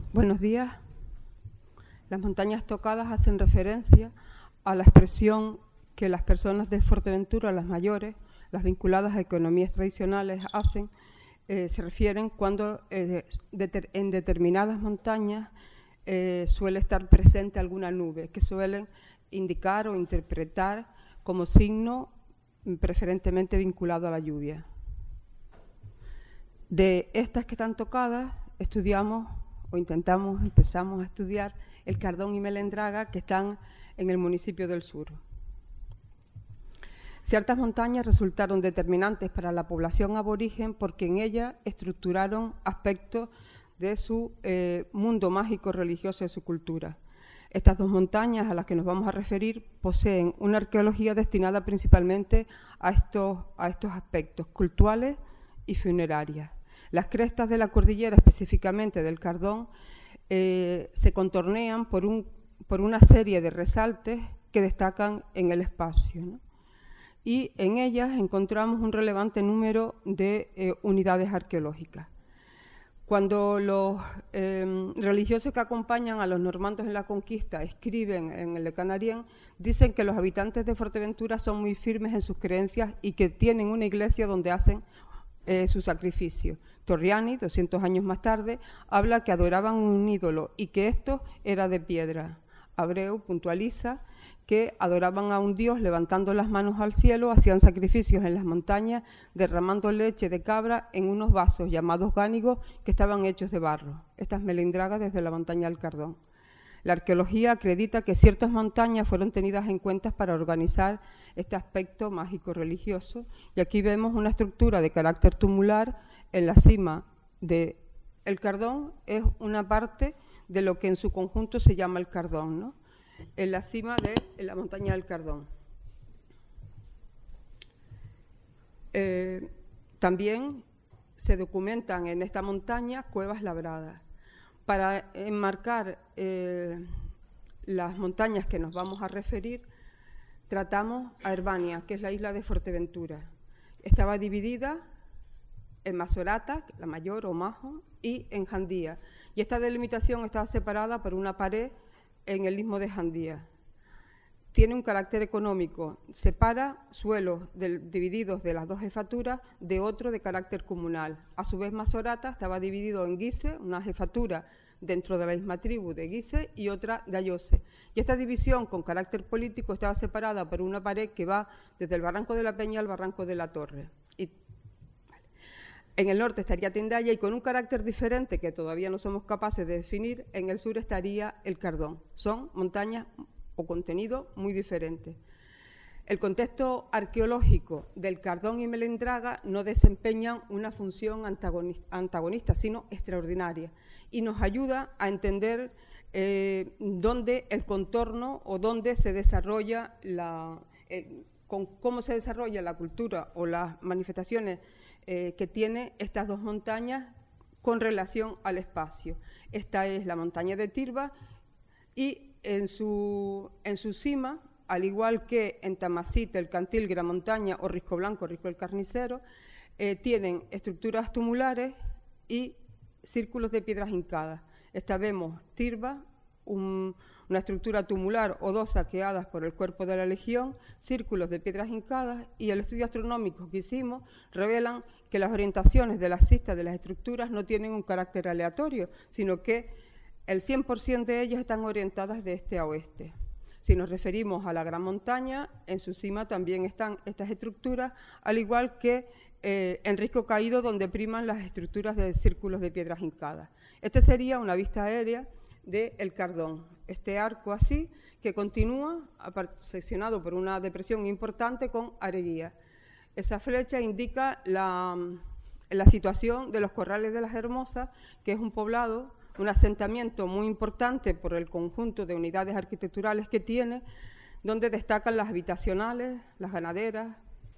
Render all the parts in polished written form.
Buenos días. Las montañas tocadas hacen referencia a la expresión que las personas de Fuerteventura, las mayores, las vinculadas a economías tradicionales, hacen. Se refieren cuando en determinadas montañas suele estar presente alguna nube, que suelen indicar o interpretar como signo preferentemente vinculado a la lluvia. De estas que están tocadas, empezamos a estudiar el Cardón y Melendraga, que están en el municipio del Sur. Ciertas montañas resultaron determinantes para la población aborigen porque en ellas estructuraron aspectos de su mundo mágico religioso de su cultura. Estas dos montañas a las que nos vamos a referir poseen una arqueología destinada principalmente a estos aspectos cultuales y funerarias. Las crestas de la cordillera, específicamente del Cardón, se contornean por una serie de resaltes que destacan en el espacio, ¿no? Y en ellas encontramos un relevante número de unidades arqueológicas. Cuando los religiosos que acompañan a los normandos en la conquista escriben en el Le Canarien, dicen que los habitantes de Fuerteventura son muy firmes en sus creencias y que tienen una iglesia donde hacen su sacrificio. Torriani, 200 años más tarde, habla que adoraban un ídolo y que esto era de piedra. Abreu puntualiza que adoraban a un dios levantando las manos al cielo, hacían sacrificios en las montañas, derramando leche de cabra en unos vasos llamados gánigos que estaban hechos de barro. Esta es Melendraga desde la montaña del Cardón. La arqueología acredita que ciertas montañas fueron tenidas en cuenta para organizar este aspecto mágico-religioso, y aquí vemos una estructura de carácter tumular en la cima del Cardón. Es una parte de lo que en su conjunto se llama el Cardón, ¿no? En la cima de la montaña del Cardón. También se documentan en esta montaña cuevas labradas. Para enmarcar las montañas que nos vamos a referir, tratamos a Herbania, que es la isla de Fuerteventura. Estaba dividida en Masorata, la mayor, o Majo, y en Jandía. Y esta delimitación estaba separada por una pared en el istmo de Jandía. Tiene un carácter económico, separa suelos divididos de las dos jefaturas de otro de carácter comunal. A su vez, Masorata estaba dividido en Guise, una jefatura dentro de la misma tribu de Guise y otra de Ayose. Y esta división con carácter político estaba separada por una pared que va desde el Barranco de la Peña al Barranco de la Torre. En el norte estaría Tindaya, y con un carácter diferente que todavía no somos capaces de definir, en el sur estaría el Cardón. Son montañas o contenido muy diferentes. El contexto arqueológico del Cardón y Melendraga no desempeñan una función antagonista, sino extraordinaria, y nos ayuda a entender dónde el contorno o dónde se desarrolla cómo se desarrolla la cultura o las manifestaciones que tiene estas dos montañas con relación al espacio. Esta es la montaña de Tirba, y en su cima, al igual que en Tamasite, el Cantil, Gran Montaña, o Risco Blanco, Risco el Carnicero, tienen estructuras tumulares y círculos de piedras hincadas. Esta vemos Tirba, una estructura tumular o dos saqueadas por el cuerpo de la Legión, círculos de piedras hincadas, y el estudio astronómico que hicimos revelan que las orientaciones de las cistas de las estructuras no tienen un carácter aleatorio, sino que el 100% de ellas están orientadas de este a oeste. Si nos referimos a la Gran Montaña, en su cima también están estas estructuras, al igual que en Risco Caído, donde priman las estructuras de círculos de piedras hincadas. Esta sería una vista aérea del Cardón, este arco así, que continúa seccionado por una depresión importante con Areguía. Esa flecha indica la situación de los Corrales de las Hermosas, que es un poblado, un asentamiento muy importante por el conjunto de unidades arquitecturales que tiene, donde destacan las habitacionales, las ganaderas,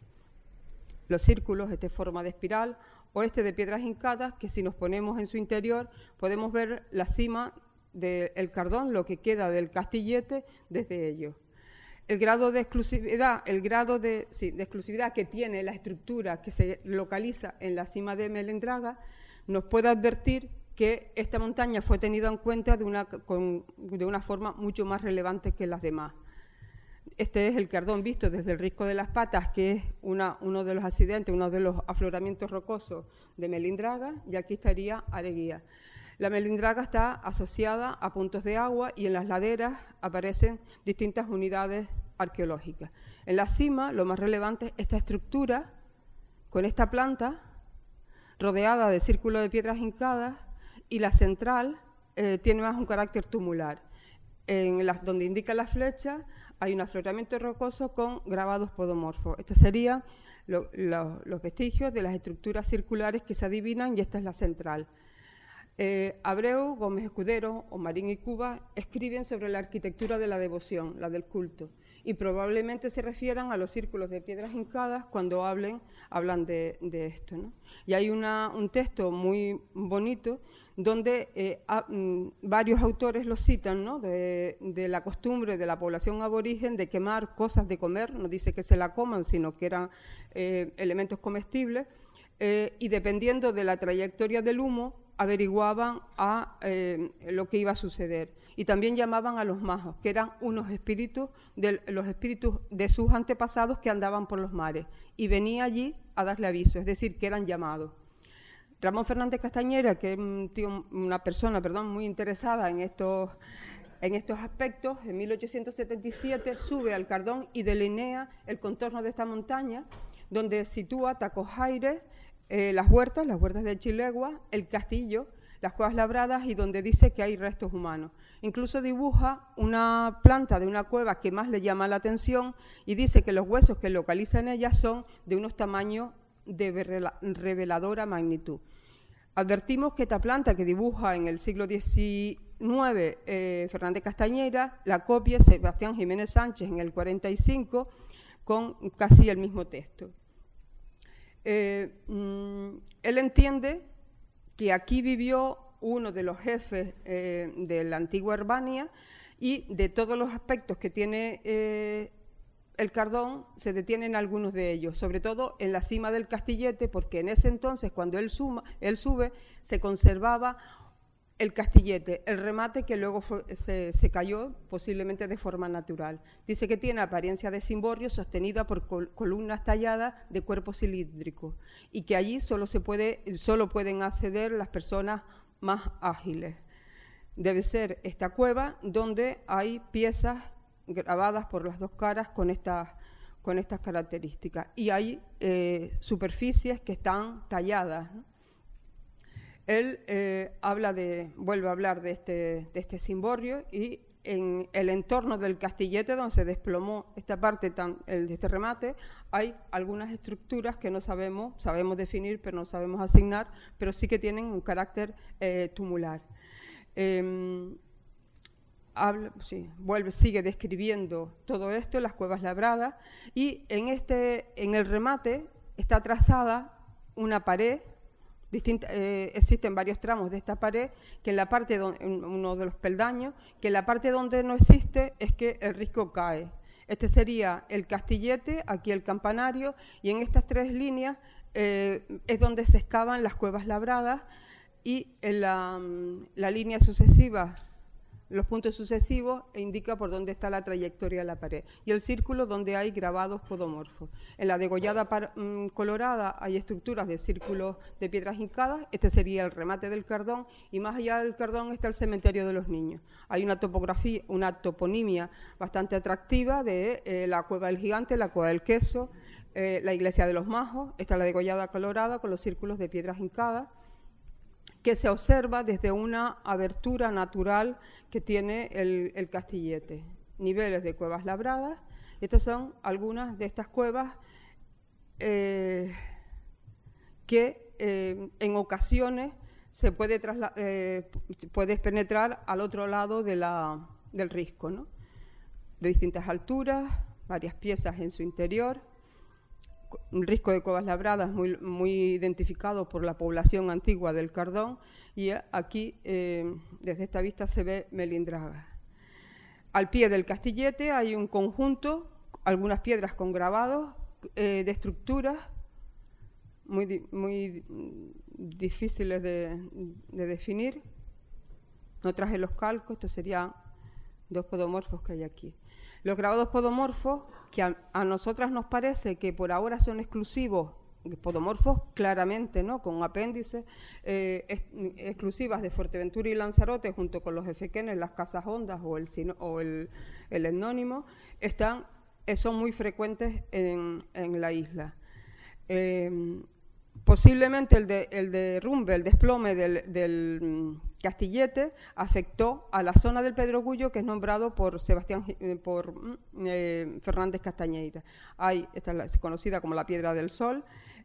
los círculos, forma de espiral, o de piedras hincadas, que si nos ponemos en su interior podemos ver la cima del Cardón, lo que queda del Castillete desde ello. El grado de exclusividad, de exclusividad que tiene la estructura que se localiza en la cima de Melendraga nos puede advertir que esta montaña fue tenida en cuenta de una forma mucho más relevante que las demás. Este es el cardón visto desde el Risco de las Patas, que es uno de los accidentes, uno de los afloramientos rocosos de Melindraga, y aquí estaría Areguía. La Melindraga está asociada a puntos de agua y en las laderas aparecen distintas unidades arqueológicas. En la cima, lo más relevante es esta estructura con esta planta rodeada de círculo de piedras hincadas, y la central tiene más un carácter tumular. Donde indica la flecha hay un afloramiento rocoso con grabados podomorfos. Estos serían los vestigios de las estructuras circulares que se adivinan, y esta es la central. Abreu, Gómez Escudero, Omarín y Cuba escriben sobre la arquitectura de la devoción, la del culto, y probablemente se refieran a los círculos de piedras hincadas cuando hablan de esto, ¿no? Y hay un texto muy bonito donde varios autores lo citan, ¿no? de la costumbre de la población aborigen de quemar cosas de comer, no dice que se la coman, sino que eran elementos comestibles, y dependiendo de la trayectoria del humo, averiguaban lo que iba a suceder. Y también llamaban a los majos, que eran los espíritus de sus antepasados que andaban por los mares, y venía allí a darle aviso, es decir, que eran llamados. Ramón Fernández Castañera, que es una persona muy interesada en estos aspectos, en 1877 sube al Cardón y delinea el contorno de esta montaña, donde sitúa Tacojaire, las huertas de Chilegua, el castillo, las cuevas labradas, y donde dice que hay restos humanos. Incluso dibuja una planta de una cueva que más le llama la atención y dice que los huesos que localiza en ella son de unos tamaños de reveladora magnitud. Advertimos que esta planta que dibuja en el siglo XIX Fernández Castañera la copia Sebastián Jiménez Sánchez en el 45 con casi el mismo texto. Él entiende que aquí vivió uno de los jefes de la antigua Herbania, y de todos los aspectos que tiene el Cardón se detienen algunos de ellos, sobre todo en la cima del Castillete, porque en ese entonces, cuando él sube, se conservaba el Castillete, el remate que luego se cayó posiblemente de forma natural. Dice que tiene apariencia de cimborrio sostenida por columnas talladas de cuerpo cilíndrico, y que allí solo pueden acceder las personas más ágiles. Debe ser esta cueva donde hay piezas grabadas por las dos caras con estas características, y hay superficies que están talladas, ¿no? Él vuelve a hablar de este cimborrio, y en el entorno del Castillete, donde se desplomó esta parte de este remate, hay algunas estructuras que no sabemos definir, pero no sabemos asignar, pero sí que tienen un carácter tumular. Sigue describiendo todo esto, las cuevas labradas, y en el remate está trazada una pared. Existen varios tramos de esta pared, que en la parte uno de los peldaños, que en la parte donde no existe es que el risco cae. Este sería el Castillete, aquí el campanario, y en estas tres líneas es donde se excavan las cuevas labradas, y en la línea sucesiva, los puntos sucesivos, indica por dónde está la trayectoria de la pared, y el círculo donde hay grabados podomorfos. En la degollada colorada hay estructuras de círculos de piedras hincadas. Este sería el remate del Cardón, y más allá del Cardón está el cementerio de los niños. Hay una toponimia bastante atractiva de la Cueva del Gigante, la Cueva del Queso, la Iglesia de los Majos. Está la degollada colorada con los círculos de piedras hincadas, que se observa desde una abertura natural que tiene el Castillete. Niveles de cuevas labradas. Estas son algunas de estas cuevas que en ocasiones puedes penetrar al otro lado del risco, ¿no? De distintas alturas, varias piezas en su interior. Un risco de cuevas labradas muy identificado por la población antigua del Cardón, y aquí desde esta vista se ve Melindraga. Al pie del Castillete hay un conjunto, algunas piedras con grabados de estructuras muy difíciles de definir. No traje los calcos, estos serían 2 podomorfos que hay aquí. Los grabados podomorfos, que a nosotras nos parece que por ahora son exclusivos, podomorfos claramente, ¿no?, con apéndices, exclusivas de Fuerteventura y Lanzarote, junto con los efequenes, las casas hondas o el etnónimo, son muy frecuentes en la isla. Posiblemente el derrumbe, el desplome del Castillete afectó a la zona del Pedregullo, que es nombrado por Fernández Castañeira. Esta es conocida como la Piedra del Sol.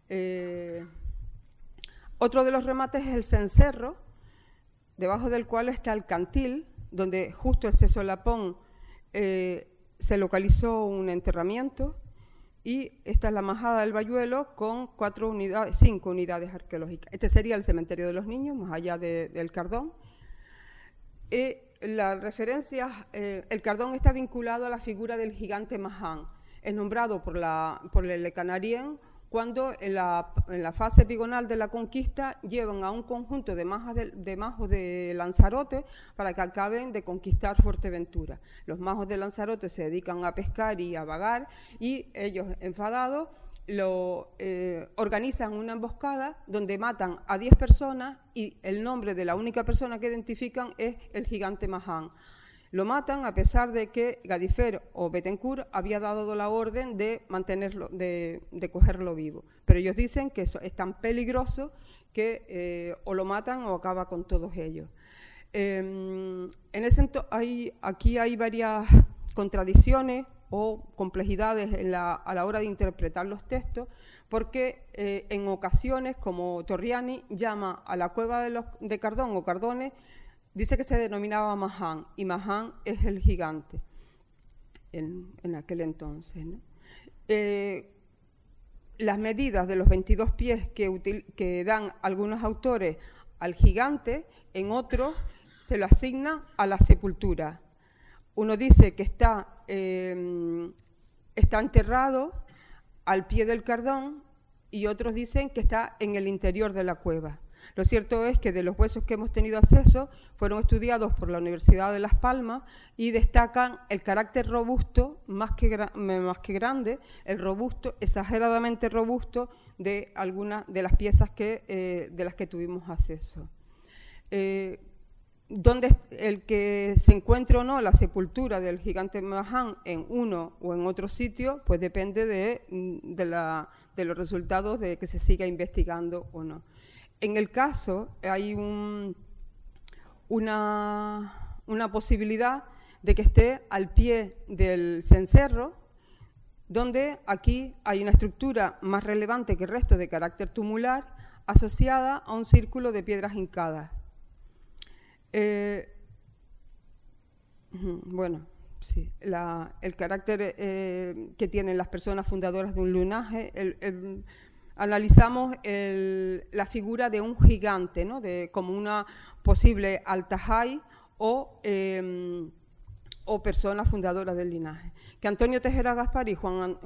Otro de los remates es el cencerro, debajo del cual está el cantil, donde justo ese solapón se localizó un enterramiento, y esta es la majada del Bayuelo con 5 unidades arqueológicas. Este sería el cementerio de los niños, más allá del Cardón. La referencia, el Cardón está vinculado a la figura del gigante Mahán. Es nombrado por el Lecanarien cuando en la fase epigonal de la conquista llevan a un conjunto de majos de Lanzarote para que acaben de conquistar Fuerteventura. Los majos de Lanzarote se dedican a pescar y a vagar, y ellos, enfadados, organizan una emboscada donde matan a 10 personas, y el nombre de la única persona que identifican es el gigante Mahán. Lo matan a pesar de que Gadifer o Bettencourt había dado la orden de mantenerlo, de cogerlo vivo. Pero ellos dicen que eso es tan peligroso que o lo matan o acaba con todos ellos. Aquí hay varias contradicciones o complejidades a la hora de interpretar los textos, porque en ocasiones, como Torriani llama a la cueva de Cardón o Cardones, dice que se denominaba Mahán, y Mahán es el gigante en aquel entonces, ¿no? Las medidas de los 22 pies que dan algunos autores al gigante, en otros se lo asigna a la sepultura. Uno dice que está enterrado al pie del Cardón, y otros dicen que está en el interior de la cueva. Lo cierto es que de los huesos que hemos tenido acceso fueron estudiados por la Universidad de Las Palmas y destacan el carácter robusto, más que grande, el robusto, exageradamente robusto, de algunas de las piezas de las que tuvimos acceso. Donde el que se encuentre o no la sepultura del gigante Mahán en uno o en otro sitio, pues depende de los resultados de que se siga investigando o no. En el caso, hay una posibilidad de que esté al pie del cencerro, donde aquí hay una estructura más relevante que el resto, de carácter tumular, asociada a un círculo de piedras hincadas. Bueno, sí, el carácter que tienen las personas fundadoras de un linaje, analizamos la figura de un gigante, ¿no?, como una posible Altahai o personas fundadoras del linaje. Que Antonio Tejera Gaspar y Juan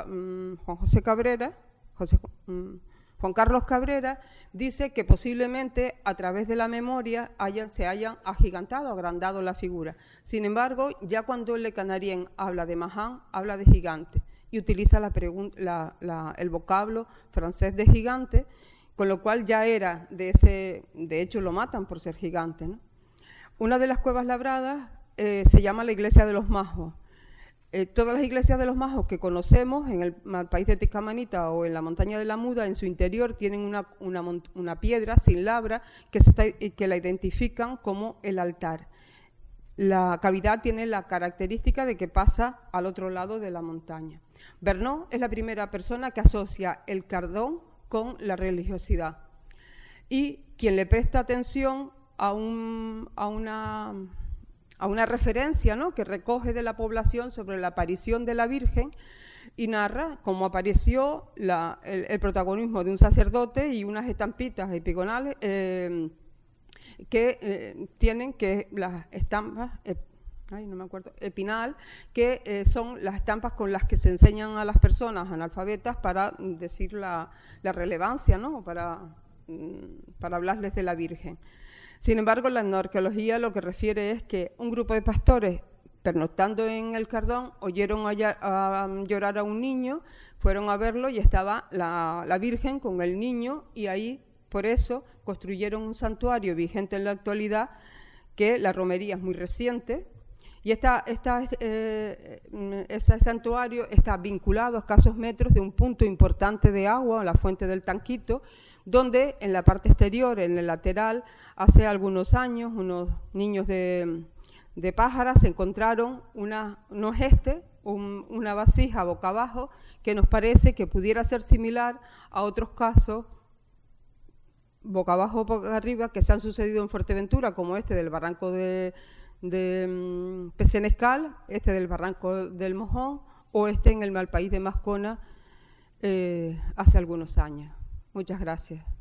Carlos Cabrera dice que posiblemente a través de la memoria se hayan agigantado, agrandado la figura. Sin embargo, ya cuando el Lecanarien habla de Mahán, habla de gigante, y utiliza el vocablo francés de gigante, con lo cual ya era de hecho lo matan por ser gigante, ¿no? Una de las cuevas labradas se llama la Iglesia de los Majos. Todas las iglesias de los majos que conocemos en el país de Tezcamanita o en la montaña de la Muda, en su interior tienen una piedra sin labra que la identifican como el altar. La cavidad tiene la característica de que pasa al otro lado de la montaña. Bernot es la primera persona que asocia el Cardón con la religiosidad, y quien le presta atención a una referencia, ¿no?, que recoge de la población sobre la aparición de la Virgen, y narra cómo apareció el protagonismo de un sacerdote y unas estampitas epigonales que tienen que las estampas no me acuerdo, Epinal, que son las estampas con las que se enseñan a las personas analfabetas para decir la relevancia, ¿no? Para hablarles de la Virgen. Sin embargo, la etnoarqueología lo que refiere es que un grupo de pastores, pernoctando en el Cardón, oyeron a llorar a un niño, fueron a verlo y estaba la Virgen con el niño, y ahí, por eso, construyeron un santuario vigente en la actualidad, que la romería es muy reciente, y ese santuario está vinculado a escasos metros de un punto importante de agua, la fuente del Tanquito, donde en la parte exterior, en el lateral, hace algunos años, unos niños de Pájara se encontraron una vasija boca abajo que nos parece que pudiera ser similar a otros casos boca abajo o boca arriba que se han sucedido en Fuerteventura, como este del barranco de Pesenescal, este del barranco del Mojón, o este en el Malpaís de Mascona hace algunos años. Muchas gracias.